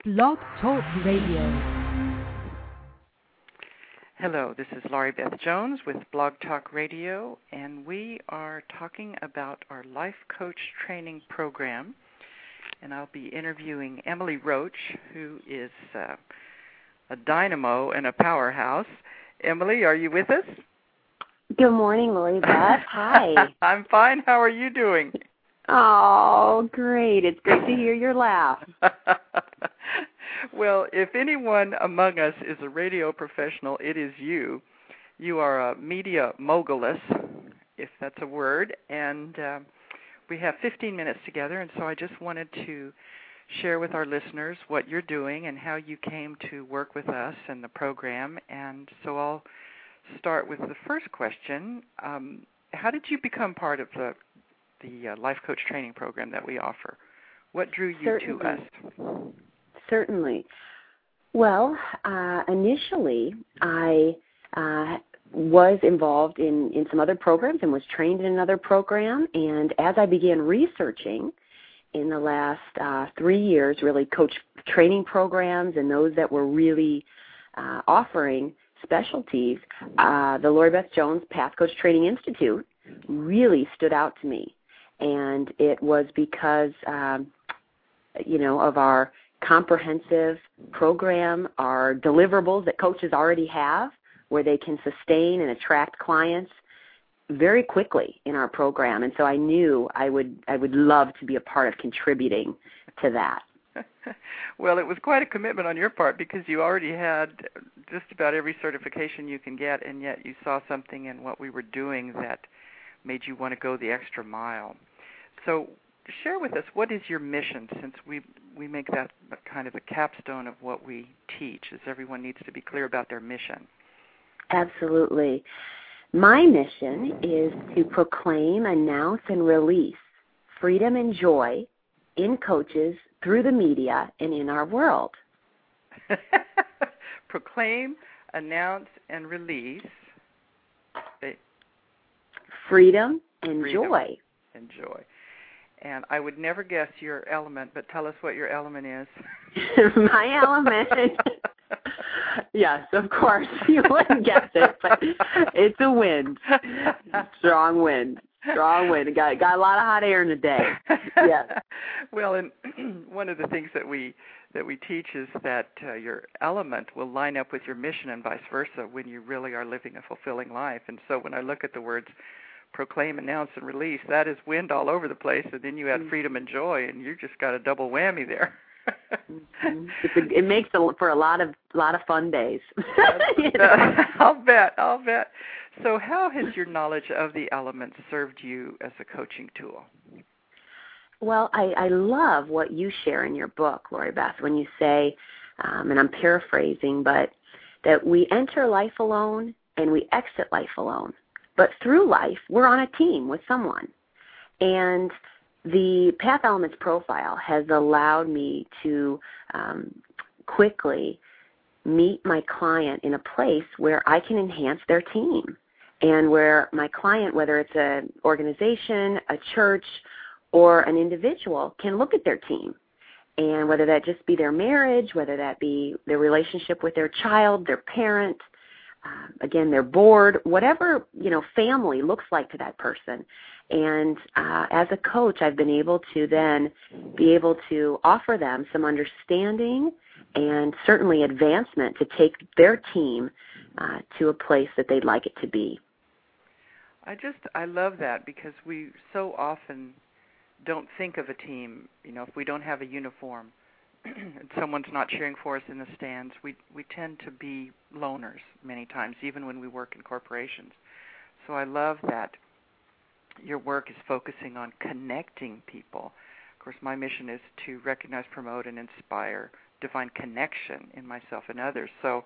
Blog Talk Radio. Hello, this is Laurie Beth Jones with Blog Talk Radio, and we are talking about our Life Coach Training Program. And I'll be interviewing Emily Roach, who is a dynamo and a powerhouse. Emily, are you with us? Good morning, Laurie Beth. Hi. I'm fine. How are you doing? Oh, great. It's great to hear your laugh. Well, if anyone among us is a radio professional, it is you. You are a media mogulus, if that's a word, and we have 15 minutes together, and so I just wanted to share with our listeners what you're doing and how you came to work with us and the program. And so I'll start with the first question. How did you become part of the Life Coach Training Program that we offer? What drew you to us? Certainly. Well, initially I was involved in some other programs and was trained in another program. And as I began researching in the last 3 years, really coach training programs and those that were really offering specialties, the Laurie Beth Jones Path Coach Training Institute really stood out to me. And it was because, of our comprehensive program, our deliverables that coaches already have, where they can sustain and attract clients very quickly in our program. And so I knew I would love to be a part of contributing to that. Well, it was quite a commitment on your part because you already had just about every certification you can get, and yet you saw something in what we were doing that made you want to go the extra mile. So share with us, what is your mission, since we make that kind of a capstone of what we teach, as everyone needs to be clear about their mission. Absolutely. My mission is to proclaim, announce, and release freedom and joy in coaches, through the media, and in our world. Proclaim, announce, and release freedom and joy. And joy. And I would never guess your element, but tell us what your element is. My element, yes, of course, you wouldn't guess it, but it's a wind. Strong wind. Strong wind. Got a lot of hot air in the day. Yes. Well, and one of the things that we teach is that your element will line up with your mission and vice versa when you really are living a fulfilling life. And so when I look at the words proclaim, announce, and release, that is wind all over the place, and then you add freedom and joy, and you just got a double whammy there. It makes for a lot of fun days. I'll bet. So how has your knowledge of the elements served you as a coaching tool? Well, I love what you share in your book, Laurie Beth, when you say, and I'm paraphrasing, but that we enter life alone and we exit life alone. But through life, we're on a team with someone. And the Path Elements profile has allowed me to quickly meet my client in a place where I can enhance their team, and where my client, whether it's an organization, a church, or an individual, can look at their team. And whether that just be their marriage, whether that be their relationship with their child, their parent, again, their board, whatever, family looks like to that person. And as a coach, I've been able to then be able to offer them some understanding and certainly advancement to take their team to a place that they'd like it to be. I love that, because we so often don't think of a team, if we don't have a uniform and someone's not cheering for us in the stands, we tend to be loners many times, even when we work in corporations. So I love that your work is focusing on connecting people. Of course, my mission is to recognize, promote, and inspire divine connection in myself and others. So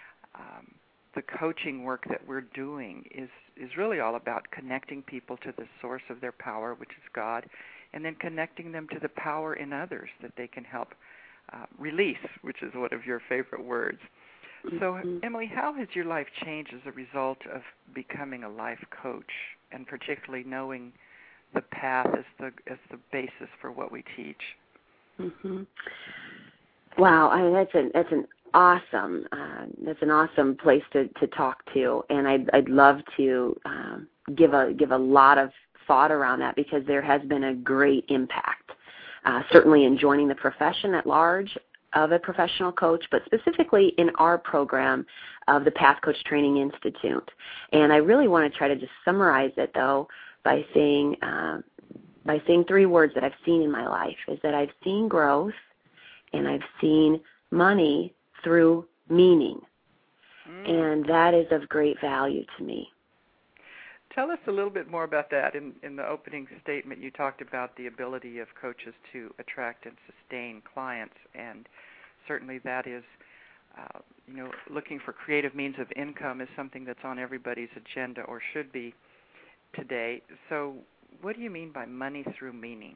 the coaching work that we're doing is really all about connecting people to the source of their power, which is God, and then connecting them to the power in others that they can help release, which is one of your favorite words. So, Emily, how has your life changed as a result of becoming a life coach, and particularly knowing the path as the basis for what we teach? Wow, I mean, that's an awesome place to talk to, and I'd love to give a lot of thought around that, because there has been a great impact, certainly in joining the profession at large of a professional coach, but specifically in our program of the Path Coach Training Institute. And I really want to try to just summarize it, though, by saying 3 words that I've seen in my life, is that I've seen growth, and I've seen money through meaning. And that is of great value to me. Tell us a little bit more about that. In the opening statement, you talked about the ability of coaches to attract and sustain clients, and certainly that is, looking for creative means of income is something that's on everybody's agenda, or should be today. So what do you mean by money through meaning?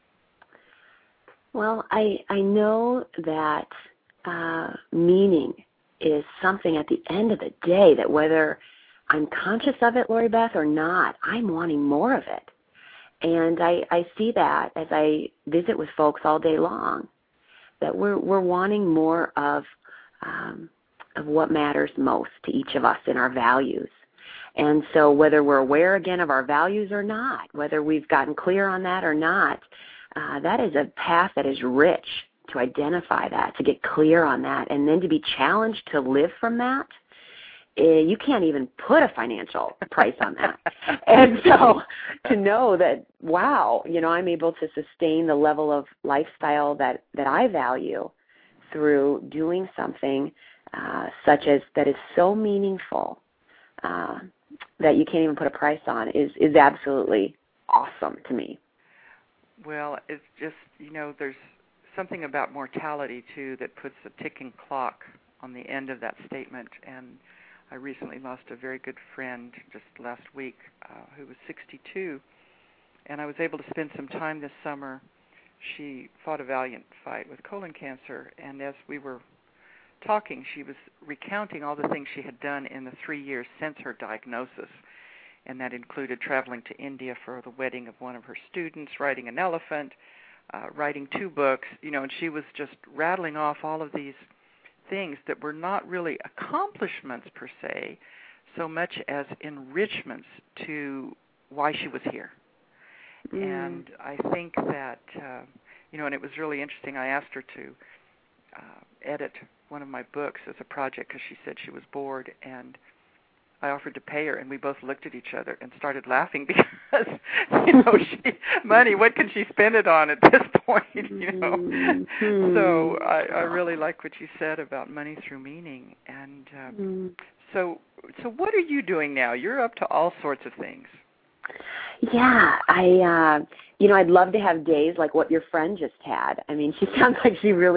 Well, I know that meaning is something at the end of the day that, whether I'm conscious of it, Lori Beth, or not, I'm wanting more of it. And I see that as I visit with folks all day long, that we're wanting more of what matters most to each of us in our values. And so whether we're aware, again, of our values or not, whether we've gotten clear on that or not, that is a path that is rich to identify that, to get clear on that, and then to be challenged to live from that. You can't even put a financial price on that. And so to know that, wow, I'm able to sustain the level of lifestyle that I value through doing something such as that is so meaningful that you can't even put a price on is absolutely awesome to me. Well, it's just, there's something about mortality, too, that puts a ticking clock on the end of that statement. And I recently lost a very good friend just last week who was 62, and I was able to spend some time this summer. She fought a valiant fight with colon cancer, and as we were talking, she was recounting all the things she had done in the 3 years since her diagnosis, and that included traveling to India for the wedding of one of her students, riding an elephant, writing 2 books, and she was just rattling off all of these things that were not really accomplishments per se, so much as enrichments to why she was here. And I think that, and it was really interesting. I asked her to edit one of my books as a project because she said she was bored, and I offered to pay her, and we both looked at each other and started laughing because, money, what can she spend it on at this point, So I really like what you said about money through meaning. And so what are you doing now? You're up to all sorts of things. Yeah, I'd love to have days like what your friend just had. I mean, she sounds like she really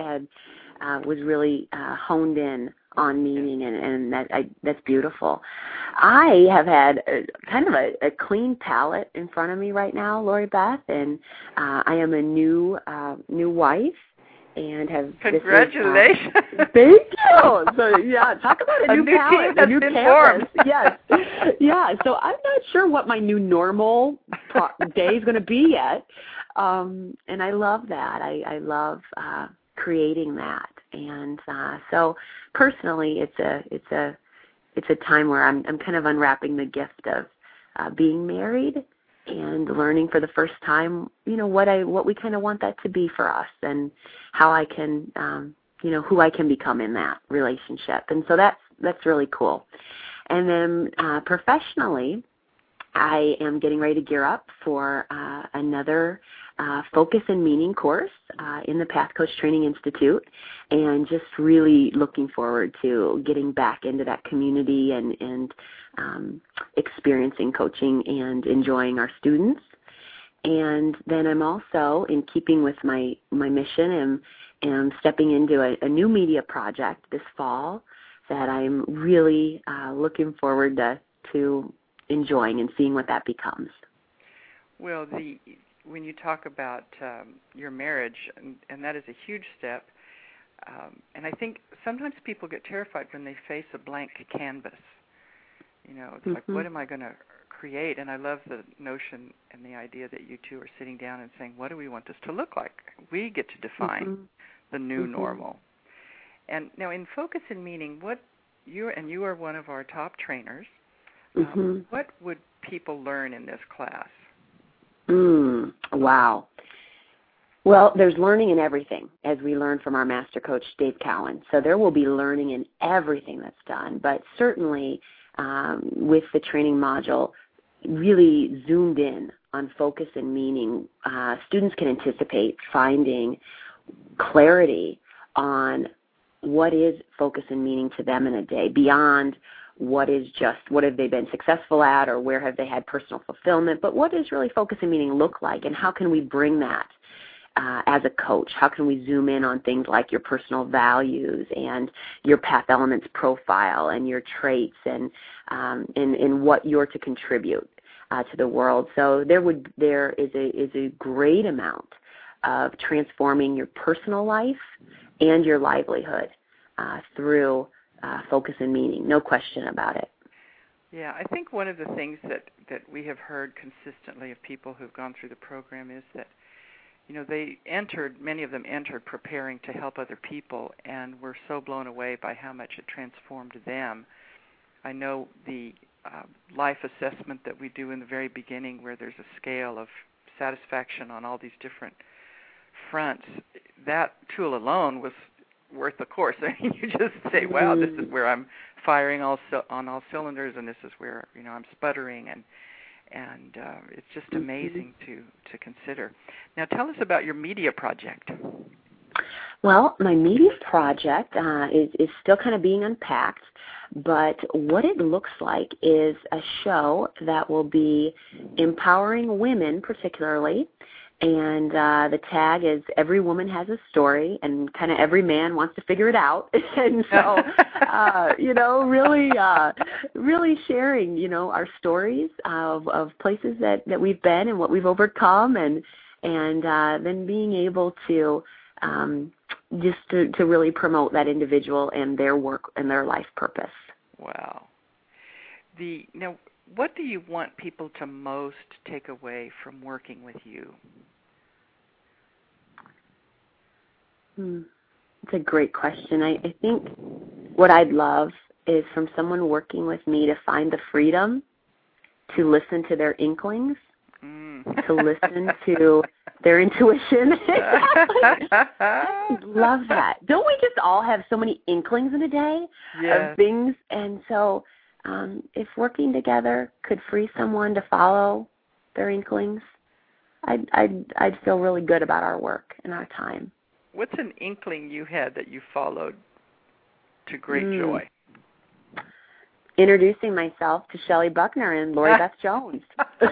was really honed in on meaning, and that's beautiful. I have had kind of a clean palette in front of me right now, Lori Beth, and I am a new wife, and have congratulations. Thank you. So yeah, talk about a new palette, a new canvas. Yes, yeah. So I'm not sure what my new normal day is going to be yet, and I love that. I love creating that. And so personally, it's a time where I'm kind of unwrapping the gift of being married and learning for the first time, what we kind of want that to be for us, and how I can, who I can become in that relationship. And so that's really cool. And then professionally, I am getting ready to gear up for another Focus and Meaning course in the Path Coach Training Institute, and just really looking forward to getting back into that community and experiencing coaching and enjoying our students. And then I'm also, in keeping with my mission, and stepping into a new media project this fall that I'm really looking forward to enjoying and seeing what that becomes. Well, when you talk about your marriage, and that is a huge step, and I think sometimes people get terrified when they face a blank canvas. It's like, what am I going to create? And I love the notion and the idea that you two are sitting down and saying, what do we want this to look like? We get to define the new normal. And now in Focus and Meaning, you are one of our top trainers. What would people learn in this class? Wow. Well, there's learning in everything, as we learned from our master coach, Dave Cowan. So there will be learning in everything that's done, but certainly with the training module, really zoomed in on focus and meaning, students can anticipate finding clarity on what is focus and meaning to them in a day, beyond what have they been successful at, or where have they had personal fulfillment, but what does really focus and meaning look like, and how can we bring that as a coach? How can we zoom in on things like your personal values and your path elements profile and your traits and what you're to contribute to the world? So there is a great amount of transforming your personal life and your livelihood through focus and meaning, no question about it. Yeah, I think one of the things that we have heard consistently of people who've gone through the program is that, many of them entered preparing to help other people, and were so blown away by how much it transformed them. I know the life assessment that we do in the very beginning, where there's a scale of satisfaction on all these different fronts, that tool alone was worth the course. I mean, you just say, wow, this is where I'm firing on all cylinders, and this is where I'm sputtering, and it's just amazing to consider. Now, tell us about your media project. Well, my media project is still kind of being unpacked, but what it looks like is a show that will be empowering women particularly, and the tag is Every Woman Has a Story, and kind of every man wants to figure it out. And so, really sharing, our stories of places that we've been and what we've overcome, and then being able to just to really promote that individual and their work and their life purpose. Wow. Now, what do you want people to most take away from working with you? It's a great question. I think what I'd love is from someone working with me to find the freedom to listen to their inklings, to listen to their intuition. I love that. Don't we just all have so many inklings in a day of things? And so if working together could free someone to follow their inklings, I'd feel really good about our work and our time. What's an inkling you had that you followed to great joy? Introducing myself to Shelley Buckner and Lori Beth Jones. That's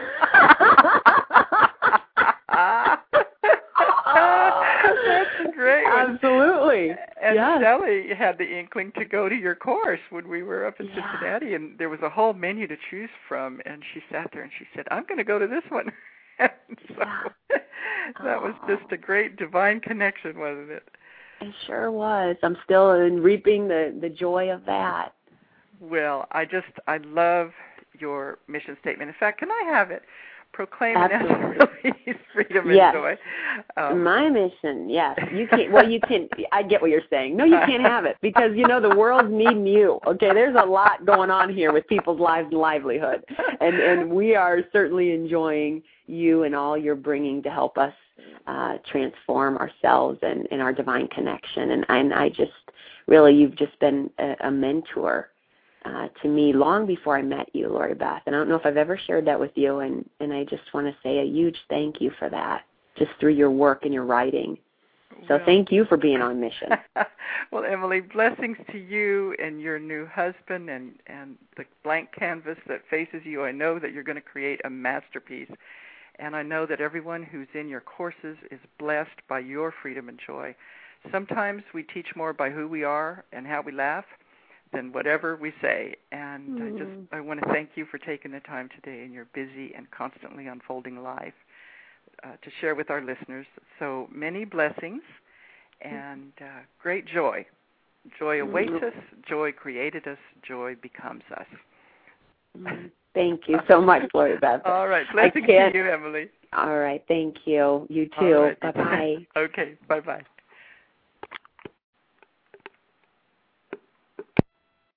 a great one. Absolutely. And Shelley had the inkling to go to your course when we were up in Cincinnati, and there was a whole menu to choose from, and she sat there and she said, I'm going to go to this one. And so that was just a great divine connection, wasn't it? It sure was. I'm still reaping the joy of that. Well, I love your mission statement. In fact, can I have it? Proclaim and release freedom and joy. My mission, yes. You can't. Well, you can. I get what you're saying. No, you can't have it because the world's needing you. Okay, there's a lot going on here with people's lives and livelihood, and we are certainly enjoying you and all you're bringing to help us transform ourselves and our divine connection. And I just really, you've just been a mentor to me long before I met you, Lori Beth. And I don't know if I've ever shared that with you, and I just want to say a huge thank you for that, just through your work and your writing. So thank you for being on mission. Well, Emily, blessings to you and your new husband and the blank canvas that faces you. I know that you're going to create a masterpiece, and I know that everyone who's in your courses is blessed by your freedom and joy. Sometimes we teach more by who we are and how we laugh than whatever we say. And I want to thank you for taking the time today in your busy and constantly unfolding life to share with our listeners. So many blessings and great joy. Joy awaits us. Joy created us. Joy becomes us. Thank you so much, Lori Beth. All right. Blessings to you, Emily. All right. Thank you. You too. Right. Bye-bye. Okay. Bye-bye.